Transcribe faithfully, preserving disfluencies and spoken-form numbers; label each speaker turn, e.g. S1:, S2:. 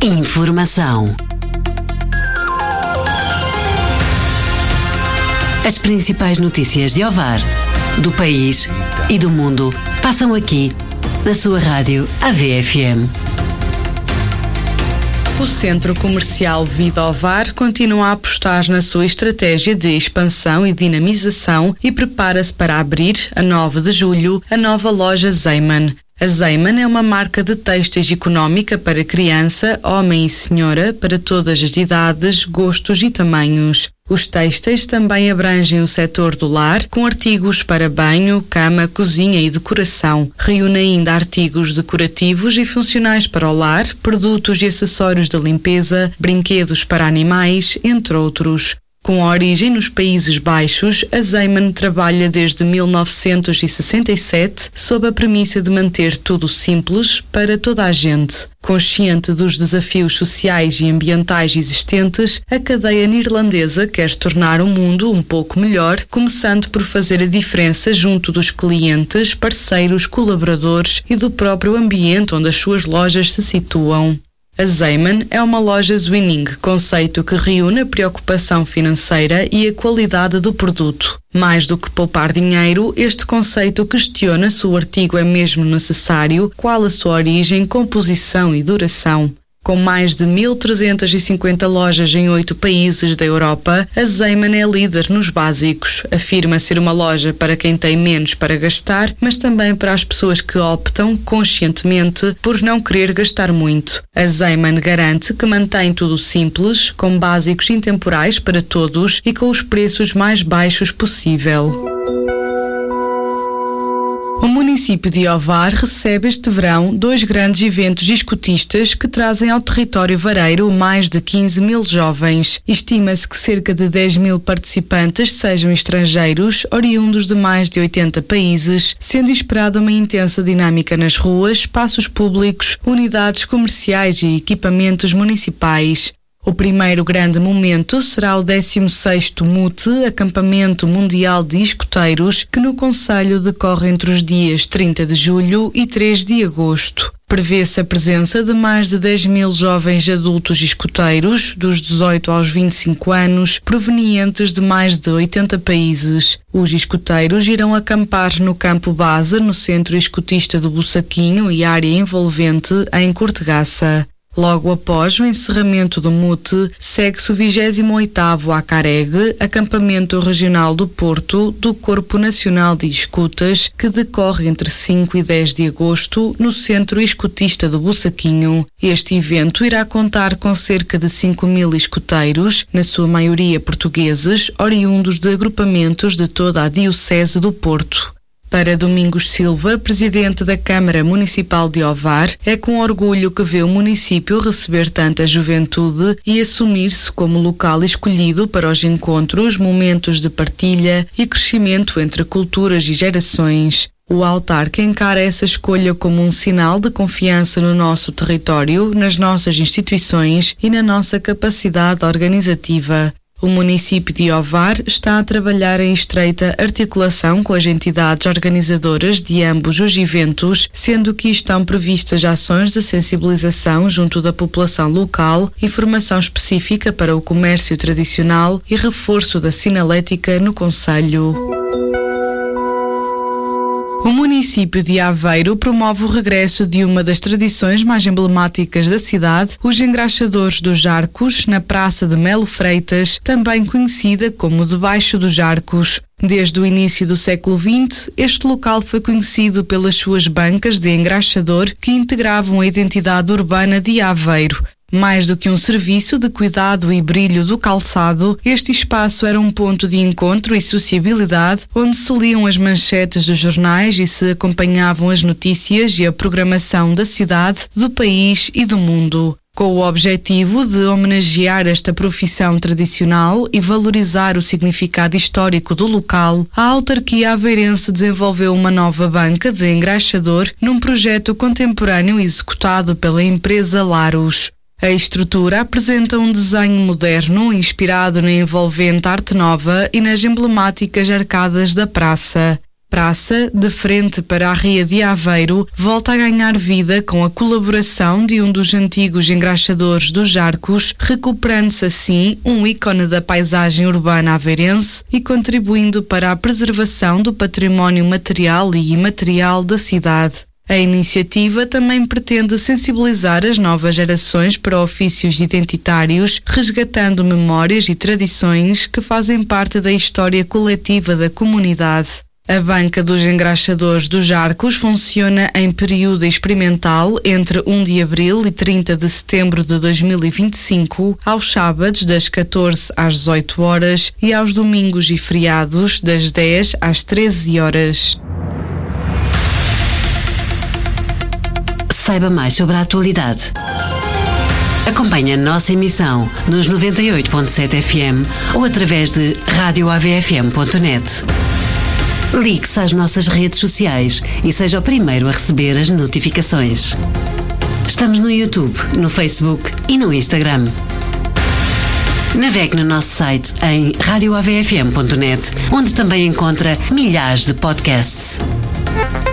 S1: Informação. As principais notícias de Ovar, do país e do mundo passam aqui, na sua rádio A V F M.
S2: O Centro Comercial Vida Ovar continua a apostar na sua estratégia de expansão e dinamização e prepara-se para abrir, a nove de julho, a nova loja Zeiman. A Zeiman é uma marca de têxteis económica para criança, homem e senhora, para todas as idades, gostos e tamanhos. Os têxteis também abrangem o setor do lar, com artigos para banho, cama, cozinha e decoração. Reúne ainda artigos decorativos e funcionais para o lar, produtos e acessórios de limpeza, brinquedos para animais, entre outros. Com origem nos Países Baixos, a Zeiman trabalha desde mil novecentos e sessenta e sete sob a premissa de manter tudo simples para toda a gente. Consciente dos desafios sociais e ambientais existentes, a cadeia neerlandesa quer tornar o mundo um pouco melhor, começando por fazer a diferença junto dos clientes, parceiros, colaboradores e do próprio ambiente onde as suas lojas se situam. A Zeiman é uma loja Zwinning, conceito que reúne a preocupação financeira e a qualidade do produto. Mais do que poupar dinheiro, este conceito questiona se o artigo é mesmo necessário, qual a sua origem, composição e duração. Com mais de mil trezentas e cinquenta lojas em oito países da Europa, a Zeiman é líder nos básicos. Afirma ser uma loja para quem tem menos para gastar, mas também para as pessoas que optam, conscientemente, por não querer gastar muito. A Zeiman garante que mantém tudo simples, com básicos intemporais para todos e com os preços mais baixos possível. O município de Ovar recebe este verão dois grandes eventos escotistas que trazem ao território vareiro mais de quinze mil jovens. Estima-se que cerca de dez mil participantes sejam estrangeiros, oriundos de mais de oitenta países, sendo esperada uma intensa dinâmica nas ruas, espaços públicos, unidades comerciais e equipamentos municipais. O primeiro grande momento será o décimo sexto M U T, Acampamento Mundial de Escoteiros, que no concelho decorre entre os dias trinta de julho e três de agosto. Prevê-se a presença de mais de dez mil jovens adultos escoteiros, dos dezoito aos vinte e cinco anos, provenientes de mais de oitenta países. Os escoteiros irão acampar no campo base, no Centro Escotista do Bussaquinho e área envolvente, em Cortegaça. Logo após o encerramento do M U T, segue-se o vigésimo oitavo Acareg, Acampamento Regional do Porto, do Corpo Nacional de Escutas, que decorre entre cinco e dez de agosto no Centro Escotista do Bussaquinho. Este evento irá contar com cerca de cinco mil escoteiros, na sua maioria portugueses, oriundos de agrupamentos de toda a Diocese do Porto. Para Domingos Silva, presidente da Câmara Municipal de Ovar, é com orgulho que vê o município receber tanta juventude e assumir-se como local escolhido para os encontros, momentos de partilha e crescimento entre culturas e gerações. O autarca encara essa escolha como um sinal de confiança no nosso território, nas nossas instituições e na nossa capacidade organizativa. O município de Ovar está a trabalhar em estreita articulação com as entidades organizadoras de ambos os eventos, sendo que estão previstas ações de sensibilização junto da população local, informação específica para o comércio tradicional e reforço da sinalética no concelho. O município de Aveiro promove o regresso de uma das tradições mais emblemáticas da cidade, os engraxadores dos Arcos, na Praça de Melo Freitas, também conhecida como Debaixo dos Arcos. Desde o início do século vinte, este local foi conhecido pelas suas bancas de engraxador que integravam a identidade urbana de Aveiro. Mais do que um serviço de cuidado e brilho do calçado, este espaço era um ponto de encontro e sociabilidade onde se liam as manchetes dos jornais e se acompanhavam as notícias e a programação da cidade, do país e do mundo. Com o objetivo de homenagear esta profissão tradicional e valorizar o significado histórico do local, a autarquia aveirense desenvolveu uma nova banca de engraxador num projeto contemporâneo executado pela empresa Larus. A estrutura apresenta um desenho moderno inspirado na envolvente arte nova e nas emblemáticas arcadas da praça. praça, de frente para a Ria de Aveiro, volta a ganhar vida com a colaboração de um dos antigos engraxadores dos Arcos, recuperando-se assim um ícone da paisagem urbana aveirense e contribuindo para a preservação do património material e imaterial da cidade. A iniciativa também pretende sensibilizar as novas gerações para ofícios identitários, resgatando memórias e tradições que fazem parte da história coletiva da comunidade. A Banca dos Engraxadores dos Arcos funciona em período experimental entre primeiro de abril e trinta de setembro de dois mil e vinte e cinco, aos sábados das catorze às dezoito horas e aos domingos e feriados das dez às treze horas.
S1: Saiba mais sobre a atualidade. Acompanhe a nossa emissão nos noventa e oito ponto sete F M ou através de rádio A V F M ponto net. Ligue-se às nossas redes sociais e seja o primeiro a receber as notificações. Estamos no YouTube, no Facebook e no Instagram. Navegue no nosso site em rádio A V F M ponto net, onde também encontra milhares de podcasts.